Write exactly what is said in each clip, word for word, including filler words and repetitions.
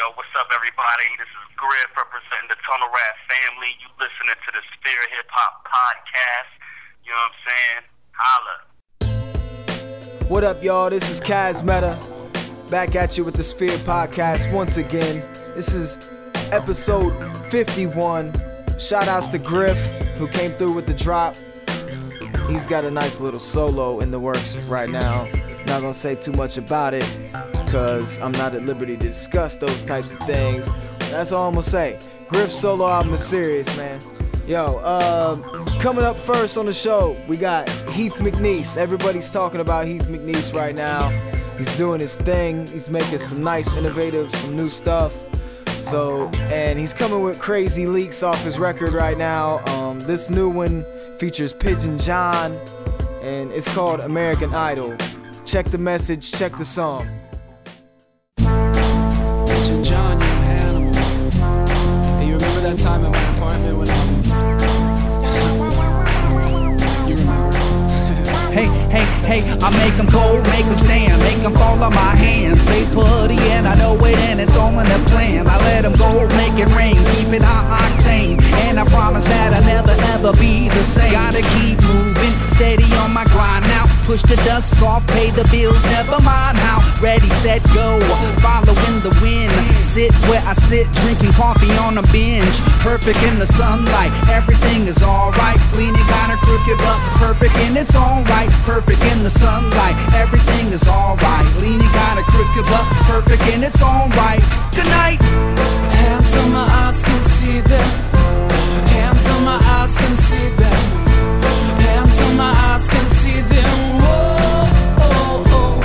Yo, what's up, everybody? This is Griff representing the Tunnel Rat family. You listening to the Sphere Hip Hop Podcast. You know what I'm saying? Holla. What up, y'all? This is Kaz Meta. Back at you with the Sphere Podcast once again. This is episode fifty-one. Shout outs to Griff, who came through with the drop. He's got a nice little solo in the works right now. Not gonna say too much about it, cause I'm not at liberty to discuss those types of things. That's all I'm gonna say. Griff's solo album is serious, man. Yo, uh, coming up first on the show, we got Heath McNeese. Everybody's talking about Heath McNeese right now. He's doing his thing. He's making some nice, innovative, some new stuff. So, and he's coming with crazy leaks off his record right now. Um, this new one features Pigeon John, and it's called American Idol. Check the message, check the song. Pigeon John, you're an animal. Hey, you remember that time in my apartment when um, you remember? Hey, hey, hey, I make them cold, make them stand, make them fall on my hands. They putty and I know it and it's all in the plan. I let them go, make it rain, keep it high octane. And I promise that I'll never ever be the same. Gotta keep moving, steady on my grind now. Push the dust off, pay the bills, never mind how. Ready, set, go, following the wind. Sit where I sit, drinking coffee on a bench. Perfect in the sunlight, everything is alright. Leaning kinda crooked but perfect and it's alright. Perfect in the sunlight, everything is alright. Leaning kinda crooked but perfect and it's alright. Good night. Hands on my eyes can see them. Hands on my eyes can see them. Hands on my eyes can see them. Whoa, oh, oh.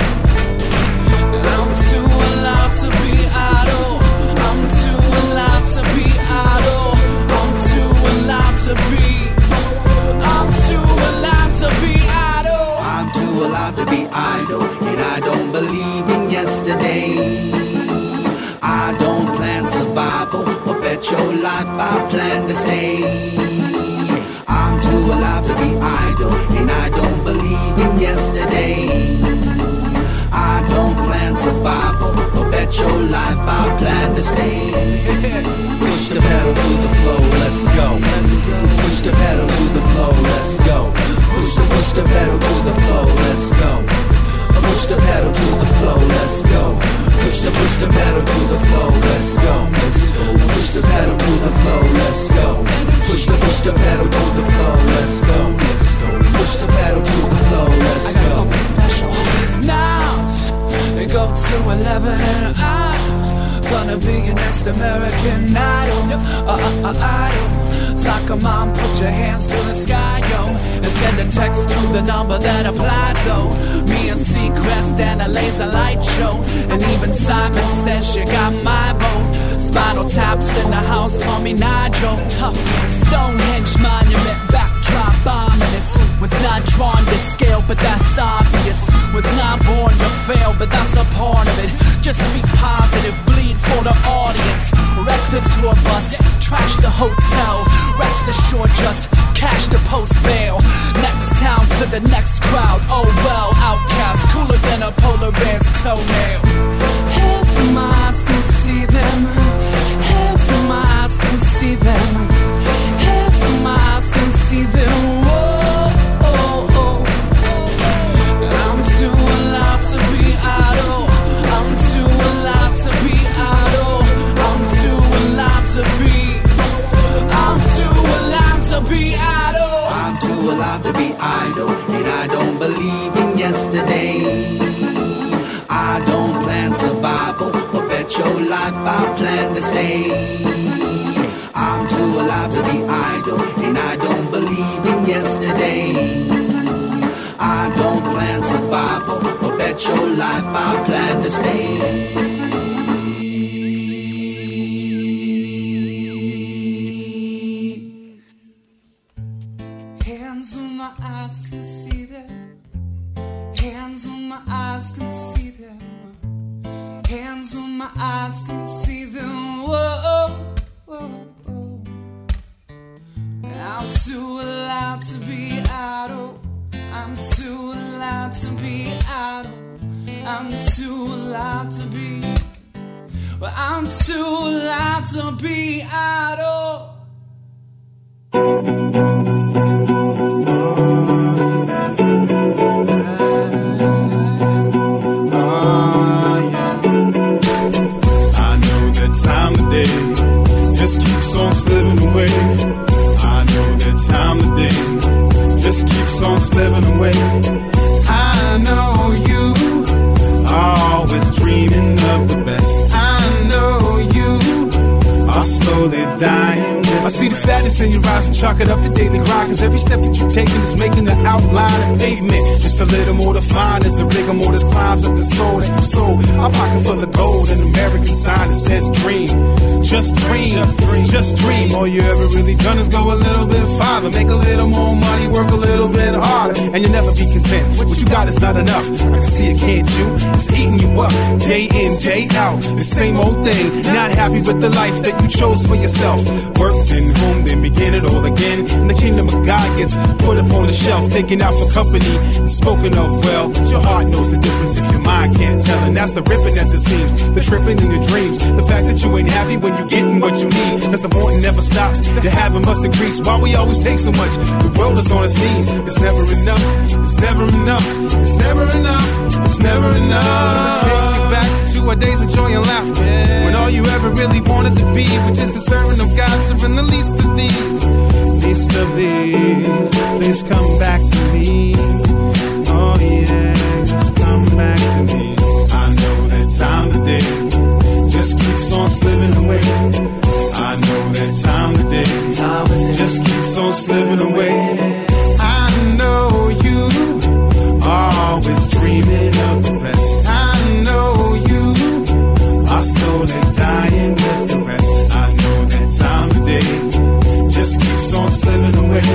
I'm too allowed to be idle. I'm too allowed to be idle. I'm too allowed to be. I'm too allowed to be idle. I'm too allowed to be idle, and I don't believe in yesterday. I don't plan survival, but bet your life I plan to stay. I'm too allowed to be idle, and I don't believe in yesterday. I don't plan survival, but bet your life I plan to stay. Push the pedal to the floor, let's go. Push the pedal to the floor, let's go. Push the, push the pedal to the floor, let's go. Push the pedal to the floor, let's go. Push the, push the pedal to the floor, let's go. Push the pedal to the floor, let's go. Push the, push the pedal to the floor, let's go. Push the pedal to the floor, let's go. I got something special. It's not. They go to eleven and I'm gonna be your next American Idol. Uh, uh, uh, idol. Soccer mom, put your hands to the sky, yo, and send a text to the number that applies, oh. Me and Seacrest and a laser light show, and even Simon says she got my vote. Spinal Taps in the house, call me Nigel. Tough Stonehenge monument, backdrop ominous. Was not drawn to scale, but that's obvious. Was not born to fail, but that's a part of it. Just speak positive, bleed for the audience. Wreck the tour bus, trash the hotel. Rest assured, just cash the post bail. Next town to the next crowd. Oh well, outcast, cooler than a polar bear's toenails. Hands from my eyes can see them. Hands from my eyes can see them. Hands from my eyes can see them. Whoa, oh, oh. I'm too allowed to be idle. I'm too allowed to be idle. I'm too allowed to be. I'm too allowed to be idle. I'm too allowed to be idle, and I don't believe in yesterday. I don't plan survival, but bet your life I plan to stay. I'm too allowed to be idle, and I don't believe in yesterday. I don't plan survival, but bet your life I plan to stay. Hands on my eyes can see them. Hands on my eyes can see them. Hands on my eyes can see them. Whoa, whoa, whoa. I'm too allowed to be idle. I'm too allowed to be idle. I'm too allowed to be. but I'm too loud to be idle. Just keeps on slipping away. I know that time of day just keeps on slipping away. I know you are always dreaming of the best. I know you are slowly dying. I see the sadness in your eyes and chalk it up to daily grind. Cause every step that you're taking is making the outline of pavement just a little more defined as the rigor mortis climbs up the soul that you sold. A pocket full of gold, an American sign that says dream. Just dream, just dream, just dream. All you ever really done is go a little bit farther, make a little more money, work a little bit harder, and you'll never be content. What you got is not enough. I can see it, can't you? It's eating you up, day in, day out. The same old thing. Not happy with the life that you chose for yourself. Worked in home, then begin it all again. And the kingdom of God gets put up on the shelf, taken out for company and spoken of well. But your heart knows the difference if your mind can't tell. And that's the ripping at the seams, the tripping in your dreams. The fact that you ain't happy when you're getting what you need, cause the wanting never stops. The having must increase. Why we always take so much? The world is on its knees. It's never enough. It's never enough. It's never enough. It's never enough. Take you back to our days of joy and laughter, when all you ever really wanted to be was just the servant of God, serving the least of these. Least of these. Please come back to me. Oh yeah, just come back to me. I know that time of day just keeps on slipping away. I know that time of day, time of day just keeps on slipping away. I know you are always dreaming of the best. I know you are slowly dying with the rest. I know that time of day just keeps on slipping away.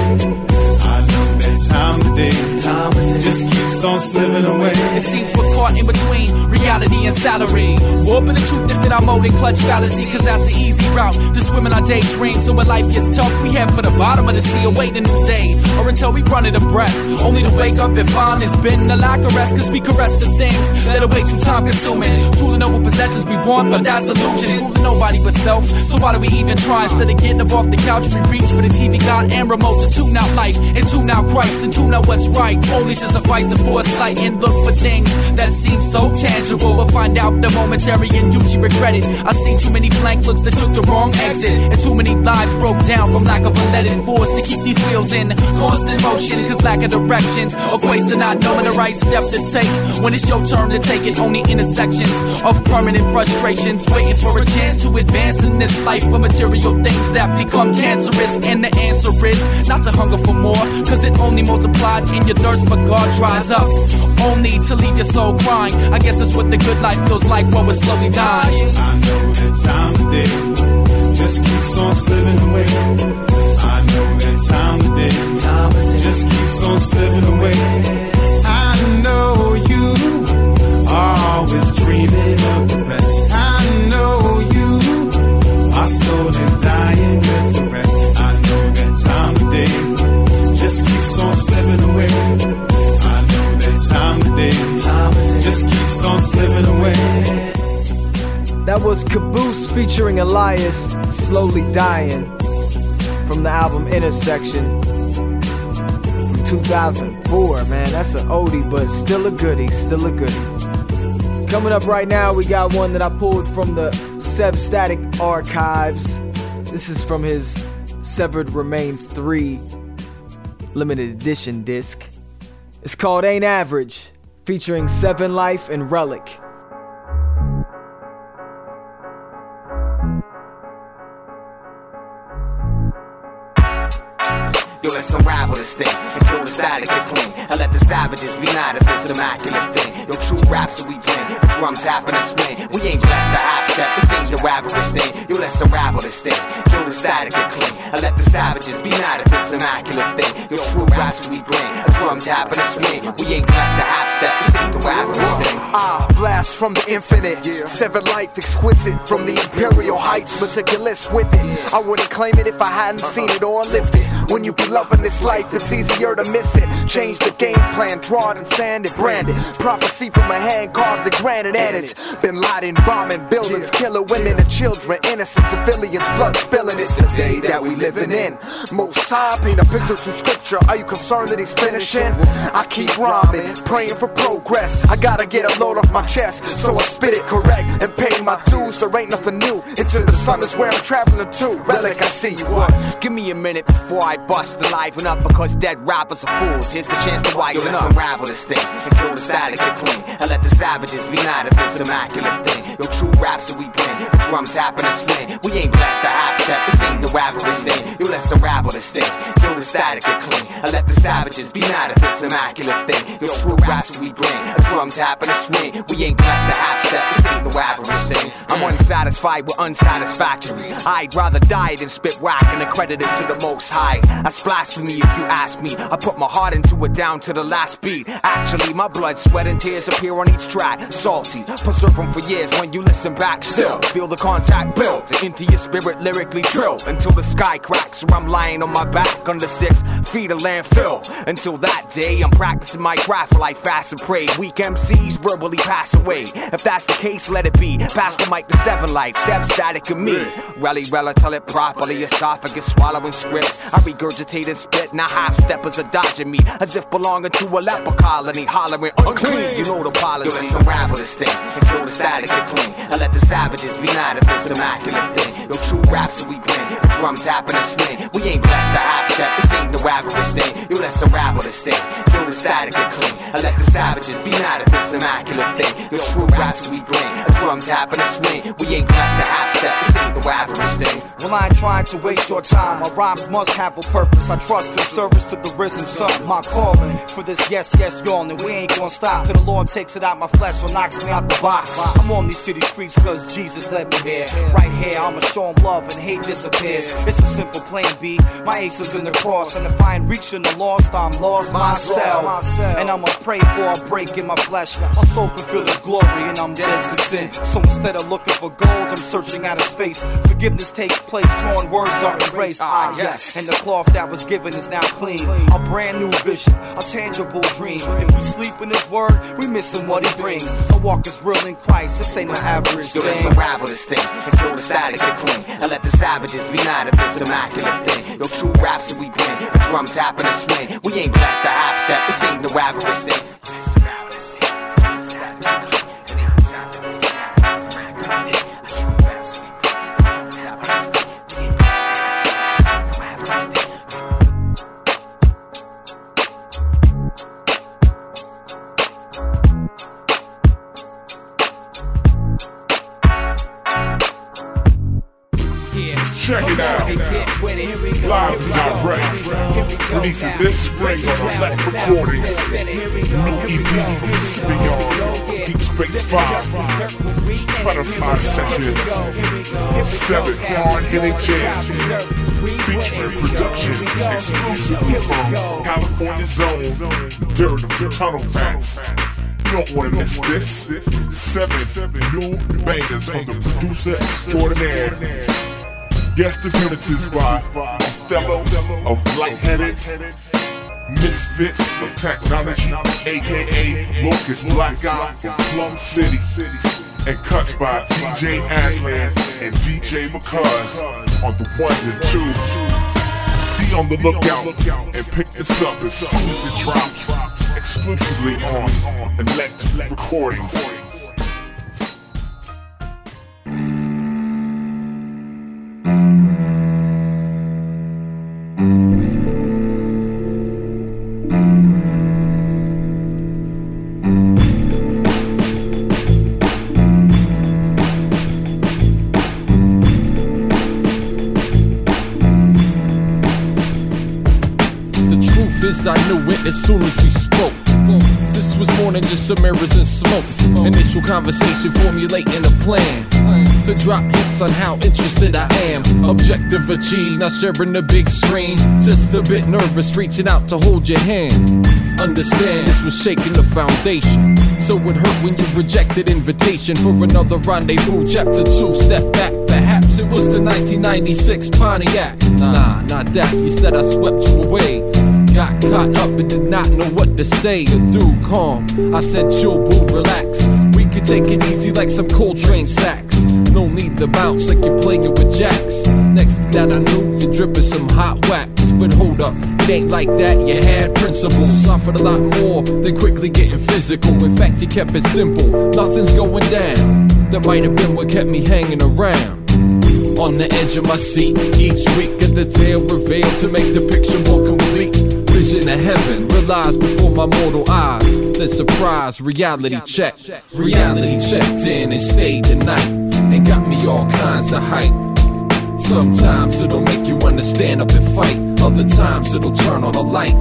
I know that time of day, time of day just keeps on slipping away. It seems we're caught in between reality and salary, warping the truth to fit our mold and clutch fallacy. Cause that's the easy route to swim in our daydream. So when life gets tough, we head for the bottom of the sea, await a new day, or until we run out of breath, only to wake up and find it's been a lack of rest. Cause we caress the things that are way too time consuming, drooling over possessions we want, but that's illusion, fooling nobody but self. So why do we even try? Instead of getting up off the couch, we reach for the T V God and remote to tune out life and tune out Christ and tune out what's right. Only just to fight the foresight and look for things that seem so tangible, but find out they're momentary and usually regret it. I've seen too many blank looks that took the wrong exit, and too many lives broke down from lack of a leaded force to keep these wheels in constant motion. Cause lack of directions equates to not knowing the right step to take when it's your turn to take it. Only intersections of permanent frustrations, waiting for a chance to advance in this life for material things that become cancerous. And the answer is not to hunger for more, cause it only multiplies and your thirst for God dries up, only to leave your soul crying. I guess that's what the good life feels like while we're slowly dying. I know that time of day just keeps on slipping away. I know that time of day, time of day just keeps on slipping away. I know you are always dreaming of the best. I know you are slowly dying with the rest. I know that time of day just keeps on slipping away. I know that time of day, time of day just keeps on slipping away. That was Caboose featuring Elias, Slowly Dying, from the album Intersection from two thousand four. Man, that's an oldie, but still a goodie, still a goodie. Coming up right now, we got one that I pulled from the Sev Static archives. This is from his Severed Remains three limited edition disc. It's called Ain't Average, featuring Seven Life and Relic. Yo, let's unravel this thing and feel the static get clean. And let the savages be mad at this immaculate thing. Yo, true raps that we bring, a drum tap and a swing. We ain't blessed to half step, this ain't the average thing. Yo, let's unravel this thing, feel the static get clean. And let the savages be mad at this immaculate thing. Yo, true raps that we bring, a drum tap and a swing. We ain't blessed to half step, this ain't the average thing. Ah, blast from the infinite, yeah. Seven life exquisite from the imperial heights, meticulous with it. I wouldn't claim it if I hadn't seen it or lived it. When you be loving this life, it's easier to miss it. Change the game plan, draw it and sand it, brand it. Prophecy from a hand carved in granite, and it's Bin Laden bombing buildings, killing women and children, innocent civilians, blood spilling. It's the day that we living in. Most High paint a picture through scripture. Are you concerned that he's finishing? I keep rhyming, praying for progress. I gotta get a load off my chest, so I spit it correct and pay my dues. There ain't nothing new. Into the sun is where I'm traveling to. Relic, I see you up. Give me a minute before I bust the liven up, because dead rappers are fools. Here's the chance to wisen up. Let's unravel this thing and kill the static get clean, and let the savages be mad at this immaculate thing. Yo, true raps that we bring, a drum tapping a swing. We ain't blessed to half step. This ain't no average thing. Yo, let's unravel this thing, kill the static get clean, and let the savages be mad at this immaculate thing. Yo, true raps that we bring, a drum tapping a swing. We ain't blessed to half step. This ain't no average thing. I'm unsatisfied with unsatisfactory. I'd rather die than spit whack and accredit it to the most high. That's blasphemy if you ask me. I put my heart into it down to the last beat. Actually, my blood, sweat, and tears appear on each track. Salty, preserve them for years when you listen back. Still, feel the contact build into your spirit, lyrically drill until the sky cracks, or I'm lying on my back under six feet of landfill. Until that day, I'm practicing my craft while I fast and pray. Weak M Cs verbally pass away. If that's the case, let it be. Pass the mic to Seven Life, Sev Static and me. Rally, rella, tell it properly. Esophagus swallowing scripts. I regurgitate and spit. Now half steppers are dodging me as if belonging to a leper colony, hollering unclean. You know the policy. Yo, let's unravel this thing and kill the static get clean, and let the savages be mad at this immaculate thing. Yo, true raps that we bring, a drum tapping a swing. We ain't blessed to half step. This ain't no average thing. Yo, let's unravel this thing, kill the static get clean, and let the savages be mad at this immaculate thing. Yo, true raps that we bring, a drum tapping a swing. We ain't blessed to half step. This ain't no average thing. Well, I ain't trying to waste your time. My rhymes must have a purpose. I trust in service to the risen son. My calling for this yes, yes, y'all, and we ain't gonna stop till the Lord takes it out my flesh or knocks me out the box. I'm on these city streets cause Jesus led me here. Right here, I'ma show him love and hate disappears. It's a simple plan B. My ace is in the cross, and if I ain't reaching the lost, I'm lost myself. And I'ma pray for a break in my flesh. My soul can feel his glory, and I'm dead to sin. So instead of looking for gold, I'm searching out his face. Forgiveness takes place, torn words are erased. Ah, yes. And the cloth that was given is now clean. A brand new vision, a tangible dream. If we sleep in his word, we missing what he brings. The walk is real in Christ, this ain't no average Yo, thing. let's unravel this thing and kill the static get clean, and let the savages be mad at this immaculate thing. Yo, true raps that we bring, a drum tapping a swing. We ain't blessed to half step. This ain't no average thing. Check it out, live and direct, releasing this spring on Elect Recordings, new E P from Simeon, Deep Space five, Butterfly Sessions, seven hard-hitting jams, featuring production exclusively from California's own Dirt of the Tunnel Fans. You don't want to miss this. Seven new bangers from the producer extraordinaire. Guest appearances by Othello of Lightheaded, Misfit of Technology, aka Locust Black Guy from Plum City, and cuts by D J Aslan and D J McCuz on the ones and twos. Be on the lookout and pick this up as soon as it drops, exclusively on Elect Recordings. I knew it as soon as we spoke. This was more than just some mirrors and smoke. Initial conversation formulating a plan to drop hits on how interested I am. Objective achieved, not sharing the big screen. Just a bit nervous, reaching out to hold your hand. Understand, this was shaking the foundation. So it hurt when you rejected invitation for another rendezvous. Chapter two, step back. Perhaps it was the nineteen ninety-six Pontiac. Nah, not that, you said I swept you away. Got caught up and did not know what to say or do. Calm, I said chill, boo, relax. We could take it easy like some Coltrane sax. No need to bounce like you're playing with jacks. Next thing that I knew, you dripping some hot wax. But hold up, it ain't like that, you had principles. Offered a lot more than quickly getting physical. In fact, you kept it simple, nothing's going down. That might have been what kept me hanging around. On the edge of my seat, each week a detail revealed to make the picture more complete. Vision of heaven, realized before my mortal eyes. Then surprise, reality check. Reality checked in and stayed the night. And got me all kinds of hype. Sometimes it'll make you wanna stand up and fight. Other times it'll turn on a light.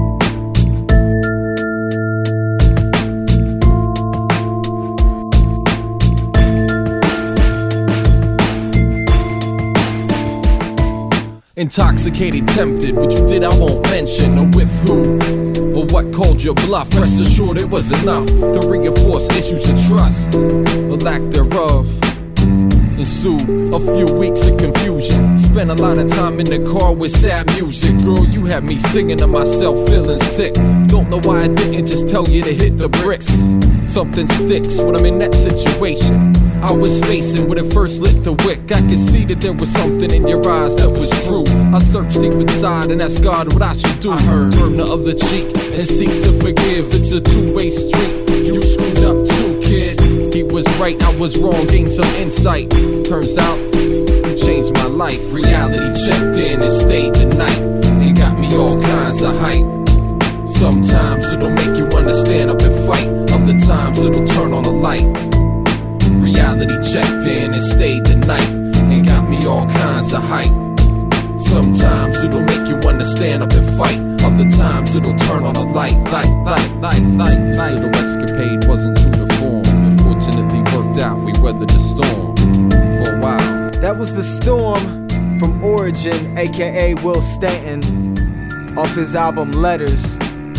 Intoxicated, tempted, what you did I won't mention. Or with who, or what called your bluff. Rest assured it was enough to reinforce issues of trust, or lack thereof. Ensued a few weeks of confusion. Spent a lot of time in the car with sad music. Girl, you had me singing to myself, feeling sick. Don't know why I didn't just tell you to hit the bricks. Something sticks when I'm in that situation I was facing when it first lit the wick. I could see that there was something in your eyes that was true. I searched deep inside and asked God what I should do. I heard, turn the other cheek and seek to forgive. It's a two-way street. You screwed up too, kid. He was right, I was wrong, gained some insight. Turns out, you changed my life. Reality checked in and stayed the night. And got me all kinds of hype. Sometimes it'll make you wanna stand up and fight. Other times it'll turn on a light. Reality checked in and stayed the night. And got me all kinds of hype. Sometimes it'll make you wanna stand up and fight. Other times it'll turn on a light. Light, light, light, light. This little escapade wasn't true to form. Unfortunately worked out, we weathered the storm for a while. That was The Storm from Origin, aka Will Stanton, off his album Letters.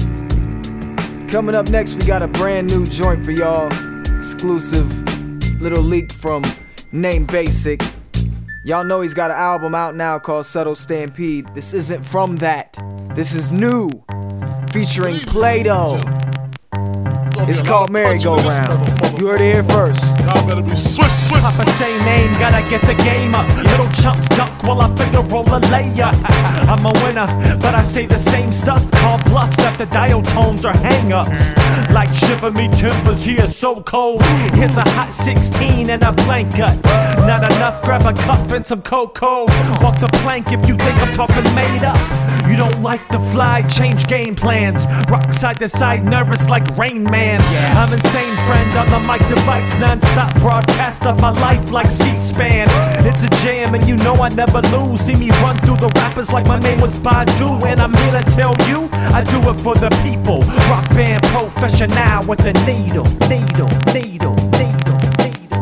Coming up next, we got a brand new joint for y'all. Exclusive little leak from Name Basic. Y'all know he's got an album out now called Subtle Stampede. This isn't from that. This is new, featuring Play-Doh. It's called Merry-Go-Round. You heard it here first. Y'all better be swish, swish. Papa say name, gotta get the game up. Little chumps duck while I figure roll a layup. I'm a winner, but I say the same stuff. Call bluffs after dial tones or hang-ups. Like shiver me timbers here so cold. Here's a hot sixteen and a blanket. Not enough, grab a cup and some cocoa. Walk the plank if you think I'm talking made up. You don't like the fly, change game plans. Rock side to side, nervous like Rain Man. I'm insane, friend on the mic device. Non-stop broadcast of my life like C-SPAN. It's a jam and you know I never lose. See me run through the rappers like my name was Badu. And I'm here to tell you, I do it for the people. Rock band professional with the needle, needle, needle, needle, needle.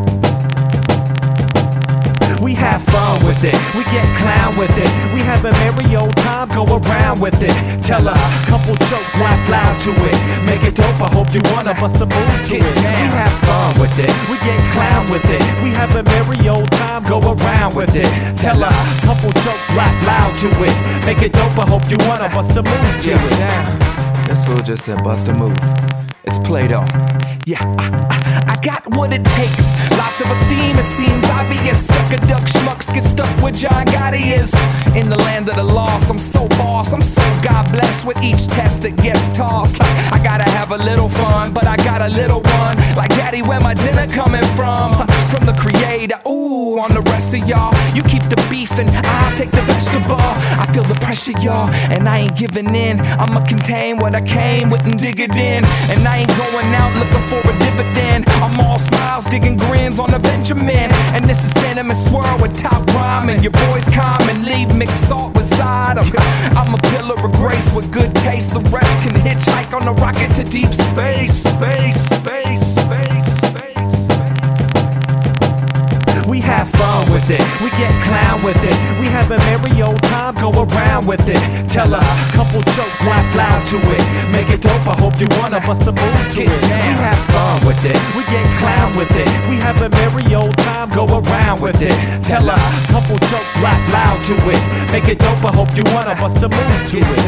We have fun with it, we get clown with it. We have a merry old time, go around with it. Tell a couple jokes, laugh loud to it. Make it dope, I hope you wanna bust a move to it. We have fun with it, we get clown with it. We have a merry old time, go around with it. Tell a couple jokes, laugh loud to it. Make it dope, I hope you wanna bust a move to it. This fool just said bust a move. It's Play-Doh. Yeah, I, I, I got what it takes. Lots of esteem, it seems obvious. Sucker duck schmucks get stuck where John Gotti is. In the land of the lost, I'm so boss. I'm so God blessed with each test that gets tossed. Like, I gotta have a little fun, but I got a little one. Like, Daddy, where my dinner coming from? From the creator, ooh, on the rest of y'all. You keep the beef and I'll take the vegetable. I feel the pressure, y'all, and I ain't giving in. I'ma contain what I came with and dig it in. And I ain't going out looking for a dividend. I'm all smiles, digging grins on a Benjamin. And this is Cinnamon Swirl with top rhyming. Your boys calm and leave mixed salt beside them. I'm a pillar of grace with good taste. The rest can hitchhike on a rocket to deep space. Space, space, space, space, space. We have fun with it. We get clown with it. We have a merry old time, go around with it. Tell a couple jokes, laugh loud to it. Make it dope, I hope you wanna bust a move to it. We have fun with it. We get clown with it. We have a merry old time, go around with it. Tell a couple jokes, laugh loud to it. Make it dope, I hope you wanna bust a move to it.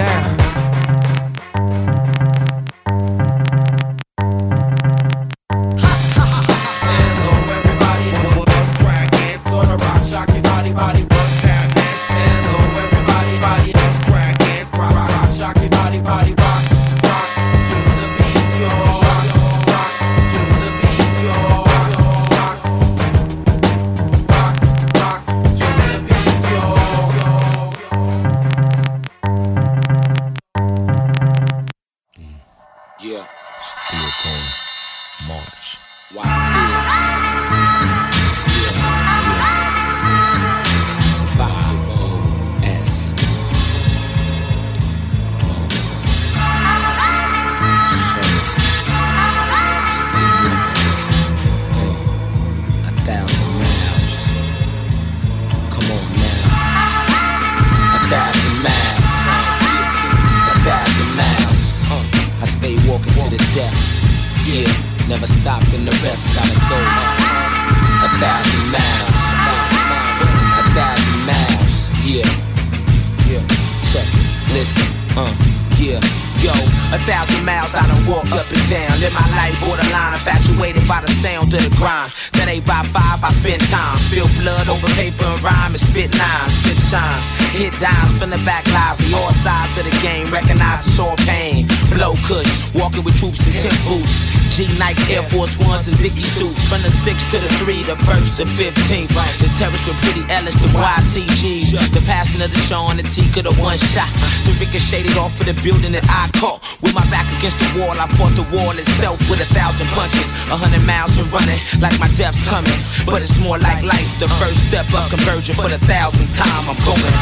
Hit dimes from the back lively, all sides of the game, recognize it's all pain. Blow kush, walking with troops in Timp boots. G Nikes, Air Force Ones, and Dickie suits. From the sixth to the three, the first to fifteenth. The terrorists with Pretty Ellis, the Y T Gs. The passing of the show on the Tika, the one shot. The ricocheted off of the building that I caught. With my back against the wall, I fought the wall itself with a thousand punches. A hundred miles and running, like my death's coming. But it's more like life, the first step of conversion for the thousandth time I'm going.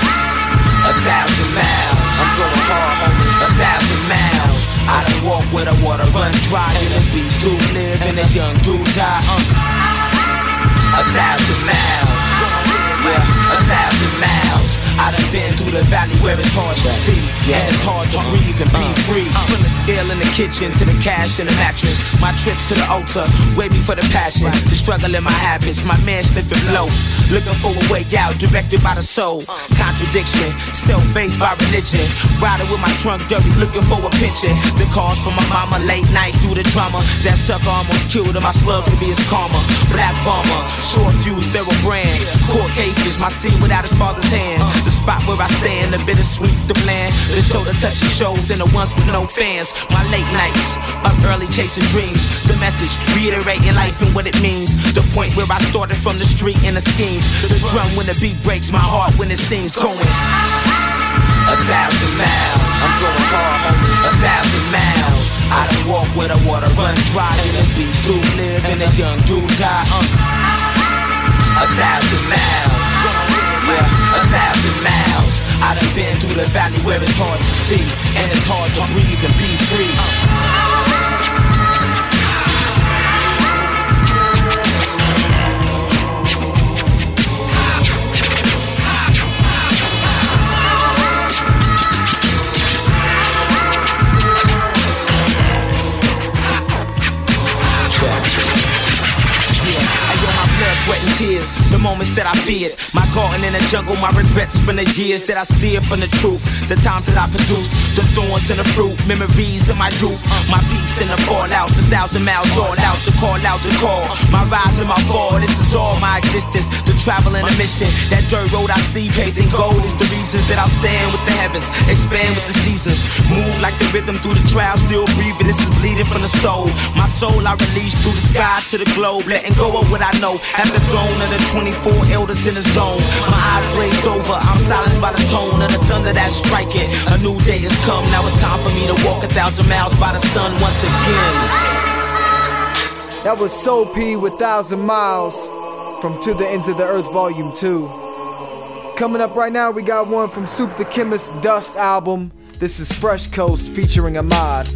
A thousand miles, I'm going hard, homie. A thousand miles. I done walk where the water run dry, and the beast do live, and the young do die. Uh. A thousand miles, yeah, a thousand miles. I done been through the valley where it's hard to see, and it's hard to breathe and be free. From the scale in the kitchen to the cash in the mattress, my trips to the altar, way before the passion, the struggle in my habits, my man sniffing blow, looking for a way out, directed by the soul. Contradiction, self-based by religion, riding with my trunk dirty, looking for a pension. The calls from my mama, late night through the drama, that sucker almost killed him, my slugs to be his karma. Black bomber, short fuse, they're a brand. Court cases, my seed without his father's hand. The spot where I stand, the bittersweet, the bland, the shoulder touching shows and the ones with no fans. My late nights, up early chasing dreams. The message, reiterating life and what it means. The point where I started from the street and the schemes. The drum when the beat breaks my heart when it sings. Going a thousand miles, I'm going hard, homie. A thousand miles. I done walk where the water run dry, and the beast do live and the young do die. Uh. A thousand miles. Yeah, a thousand miles. I done been through the valley where it's hard to see, and it's hard to breathe and be free. Sweat and tears, the moments that I feared. My garden in the jungle, my regrets from the years that I steered from the truth. The times that I produced, the thorns and the fruit, memories of my youth. My peaks and the fallouts, a thousand miles all out to call out to call. My rise and my fall, this is all my existence. The travel and the mission, that dirt road I see paved in gold is the reasons that I'll stand with the heavens, expand with the seasons, move like the rhythm through the trials, still breathing. This is bleeding from the soul. My soul I release through the sky to the globe, letting go of what I know. At the throne of the twenty-four elders in the zone. My eyes glazed over, I'm silenced by the tone of the thunder that's striking. A new day has come, now it's time for me to walk a thousand miles by the sun once again. That was Soul P with Thousand Miles from To the Ends of the Earth Volume two. Coming up right now, we got one from Soup the Chemist's Dust album. This is Fresh Coast featuring Ahmad.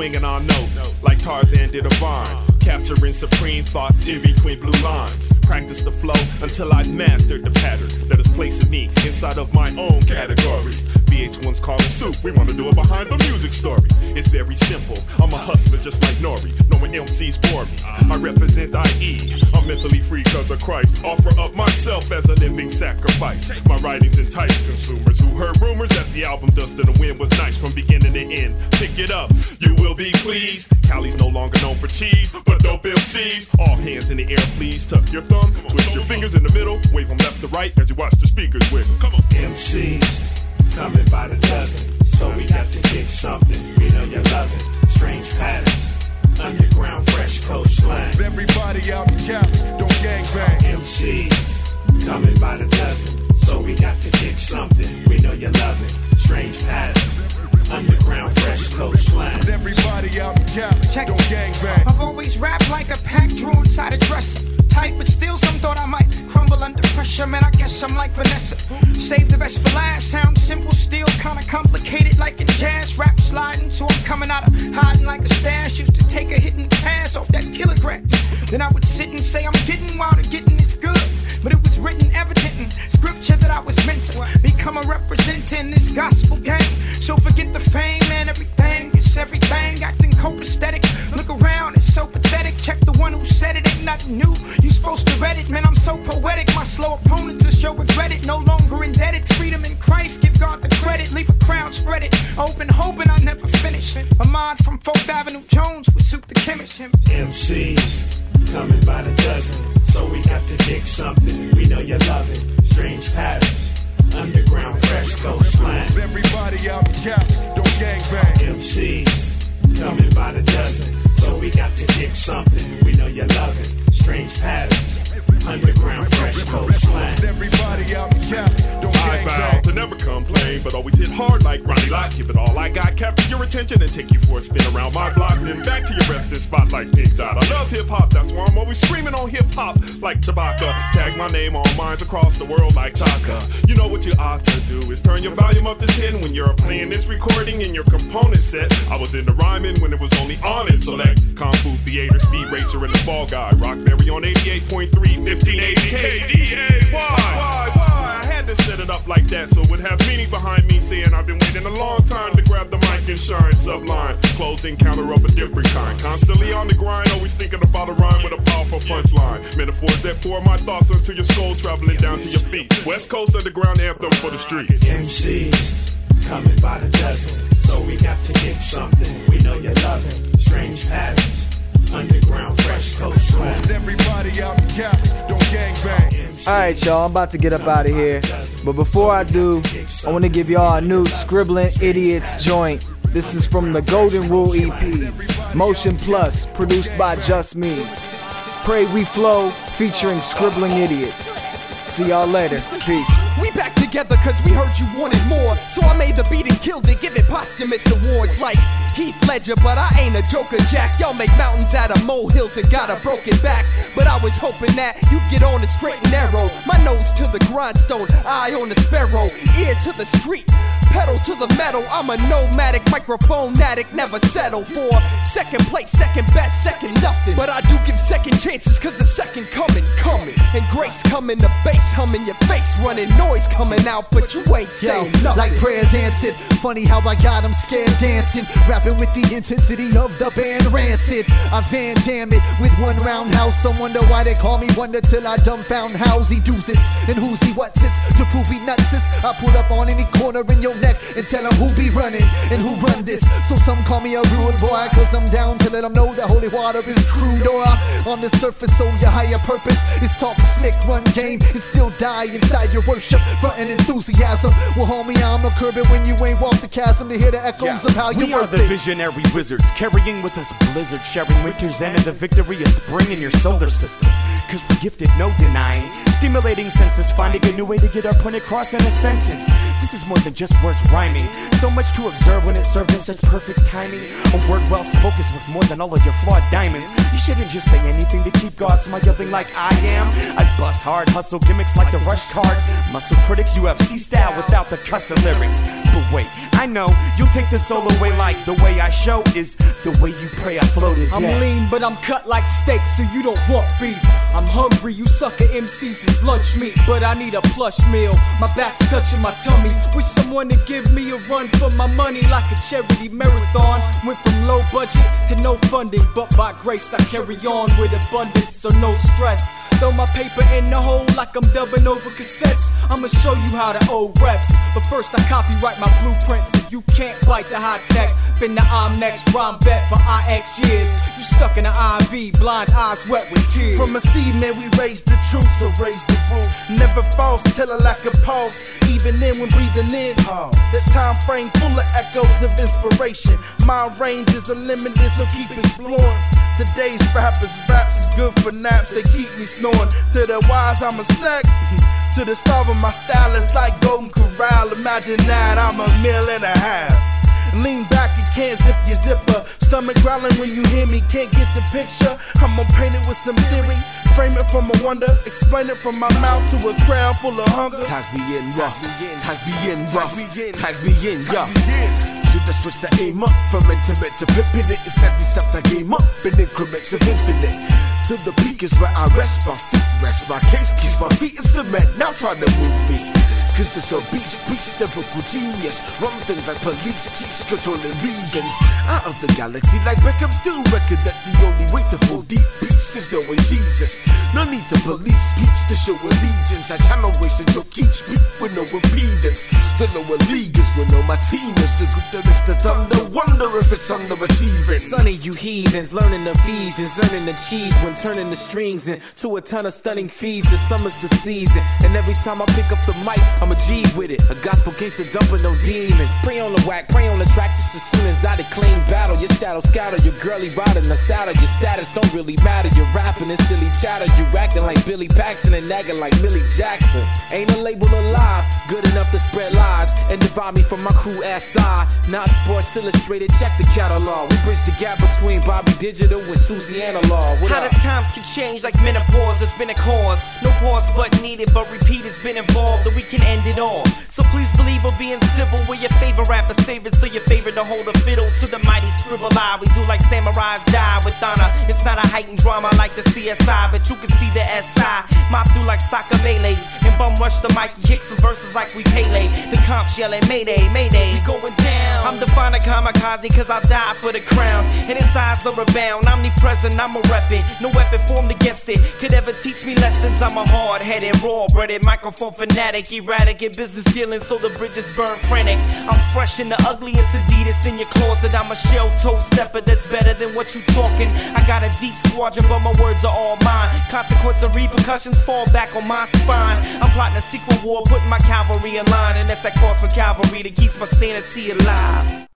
swinging our notes like Tarzan did a vine, capturing supreme thoughts in between blue lines. Practice the flow until I've mastered the pattern that is placing me inside of my own category. V H one's calling soup, we wanna do it behind the music story. It's very simple, I'm a hustler just like Nori. Knowing M Cs bore me, I represent I E. I'm mentally free cause of Christ. Offer up myself as a living sacrifice. My writings entice consumers who heard rumors that the album Dust in the Wind was nice from beginning to end. Pick it up, you will be pleased. Cali's no longer known for cheese, but dope M Cs. All hands in the air please, tuck your thumb, twist your fingers in the middle, wave them left to right as you watch the speakers wiggle. Come on. M Cs coming by the dozen, so we got to kick something. We know you love it. Strange patterns, underground, fresh coast slang. Everybody out in Cali, don't gangbang. M Cs coming by the dozen, so we got to kick something. We know you love it. Strange patterns, underground, fresh coast slang. Everybody out in Cali, don't gangbang. I've always rapped like a pack drawn inside a dresser. Tight, but still some thought I might crumble under pressure. Man, I guess I'm like Vanessa. Save the best for last. Sound simple, still kinda complicated like in jazz. Rap sliding, so I'm coming out of hiding like a stash. Used to take a hit and pass off that kilograms. Then I would sit and say I'm getting while the getting is good. But it was written evident in scripture that I was meant to become a representative in this gospel game. So forget the fame and everything. It's everything. Acting copacetic. Look around, it's so pathetic. Check the one who said it, ain't nothing new. You supposed to read it, man, I'm so poetic. My slow opponents just show regret it. No longer indebted. Freedom in Christ, give God the credit. Leave a crowd spread it. Open, hoping I never finish. A mod from Fourth Avenue Jones with Soup the Chemist. M Cs coming by the dozen, so we got to dig something. We know you love it. Strange patterns, underground, fresh coast slang. Everybody out in Cali, don't gangbang. M Cs coming by the dozen, so we got to dig something. We know you love it. Strange patterns, underground, fresh coast slang. Everybody out in Cali, don't I vow to never complain, but always hit hard like Ronnie Lott. Give it all I got, capture your attention and take you for a spin around my block. Then back to your resting spot like Pink Dot. I love hip hop, that's why I'm always screaming on hip hop like Tabaka. Tag my name on minds across the world like Taka. You know what you ought to do is turn your volume up to ten when you're playing this recording in your component set. I was into rhyming when it was only on and select. Kung Fu Theater, Speed Racer, and the Fall Guy. Rockberry on eighty-eight point three, fifteen eighty K D A. Why? Why? Why? I had to set it up like that so it would have meaning behind me saying I've been waiting a long time to grab the mic and shine. Sublime, closing counter of a different kind. Constantly on the grind, always thinking about a rhyme with a powerful punchline. Metaphors that pour my thoughts onto your skull, traveling down to your feet. West Coast underground anthem for the streets. M Cs coming by the dozen, so we got to get something. We know you love it. Strange patterns, underground, fresh coast slang. Everybody out in Cali, don't gangbang. Alright, y'all, I'm about to get up out of here. But before I do, I want to give y'all a new Scribbling Idiots joint. This is from the Golden Rule E P, Motion Plus, produced by Just Me. Pray We Flow, featuring Scribbling Idiots. See y'all later. Peace. We back together cause we heard you wanted more. So I made the beat and killed it, give it posthumous awards like Heath Ledger, but I ain't a joker, Jack. Y'all make mountains out of molehills and got a broken back. But I was hoping that you'd get on the straight and narrow. My nose to the grindstone, eye on the sparrow, ear to the street, pedal to the metal. I'm a nomadic, microphone addict, never settle for second place, second best, second nothing. But I do give second chances cause a second coming, coming. And grace coming, the bass humming, your face running, noise coming out, but you ain't saying Yo, nothing. like prayers answered, funny how I got them scared dancing, rapping with the intensity of the band Rancid. I Van Dam it with one roundhouse. I wonder why they call me Wonder till I dumbfound how's he does it and who's he what's it to prove he nuts this. I pull up on any corner in your neck and tell them who be running and who run this. So some call me a rude boy cause I'm down to let them know that holy water is crude. Or on the surface, so your higher purpose is talk slick, run game and still die inside your worship for an enthusiasm. Well homie, I'm a curb it when you ain't walk the chasm to hear the echoes Yeah, of how you we are work the it. visionary wizards, carrying with us blizzard, sharing winter's end and the victory of spring in your solar system. Cause we gifted, no denying, stimulating senses, finding a new way to get our point across in a sentence. This is more than just words rhyming. So much to observe when it's served in such perfect timing. A word well spoken is worth more than all of your flawed diamonds. You shouldn't just say anything to keep God smiling like I am. I bust hard, hustle gimmicks like the rush card. Muscle critics, U F C style without the cussing lyrics. But wait, I know you'll take the soul away like the way I show is the way you pray I floated. I'm lean, but I'm cut like steak, so you don't want beef. I'm hungry, you sucker M Cs is lunch meat, but I need a plush meal. My back's touching my tummy. Wish someone to give me a run for my money like a charity marathon. Went from low budget to no funding, but by grace I carry on with abundance, so no stress. Throw my paper in the hole like I'm dubbing over cassettes. I'ma show you how to owe reps, but first I copyright my blueprints so you can't bite the high tech. Been the I'm next rhyme bet for I X years. You stuck in the I V, blind eyes wet with tears. From a seed, man, we raise the truth, so raise the roof. Never false, tell a lack of pulse. Even then when breathing in, that time frame full of echoes of inspiration. My range is unlimited, so keep exploring. Today's rappers, raps is good for naps, they keep me snoring. To the wise, I'm a snack. To the star of my style, it's like Golden Corral. Imagine that, I'm a meal and a half. Lean back, you can't zip your zipper. Stomach growling when you hear me, can't get the picture. I'm gonna paint it with some theory. Frame it from a wonder, explain it from my mouth to a crowd full of hunger. Tag me in rough, tag me in rough, tag me in, yeah. Should I switch the aim up from intimate to pimpin' it? Instead we step the game up in increments of infinite. To the peak is where I rest my feet, rest my case, keeps my feet in cement. Now try to move me. Cause this obese priest, typical genius. Run things like police chiefs controlling regions. Out of the galaxy like Beckham's do. Reckon that the only way to hold deep beats is knowing Jesus. No need to police peeps to show allegiance. I channel waste and joke each beat with no impedance. To know a league is with no my team is the group that makes the thunder. Wonder if it's underachieving. Sonny, you heathens, learning Ephesians, earning the cheese when turning the strings into a ton of stunning feeds. The summer's the season, and every time I pick up the mic, I'm a G with it. A gospel gangster dumping no demons. Pray on the whack, pray on the track just as soon as I declaim battle. Your shadow scouter, your girly riding the saddle. Your status don't really matter. You're rapping and silly chatter. You acting like Billy Paxton and nagging like Millie Jackson. Ain't a label alive good enough to spread lies and divide me from my crew S I. Not Sports Illustrated, check the catalog. We bridge the gap between Bobby Digital and Susie Analog. What How up? the times can change like menopause, it's been a cause. No pause but needed, but repeat has been involved, that we can end it all. So please believe we're being civil where your favorite rappers save it, so your favorite to hold a fiddle to the mighty scribble eye. We do like samurais die with honor. It's not a heightened drama like the C S I, but you can see the S I. Mop through like soccer melees and bum rush the mic. You kick some verses like we Pele. The comps yelling Mayday, Mayday. We going down. I'm defining kamikaze cause I die for the crown. And insides are abound. Omnipresent, I'm a reppin'. No weapon formed against it could ever teach me lessons. I'm a hard-headed, raw-breaded, microphone fanatic, erratic in business dealings, so the bridges burn frantic. I'm fresh in the ugliest Adidas in your closet. I'm a shell-toe stepper that's better than what you talking. I got a deep squadron, but my words are all mine. Consequence of repercussions fall back on my spine. I'm plotting a secret war, putting my cavalry in line, and that's that cross for cavalry that keeps my sanity alive.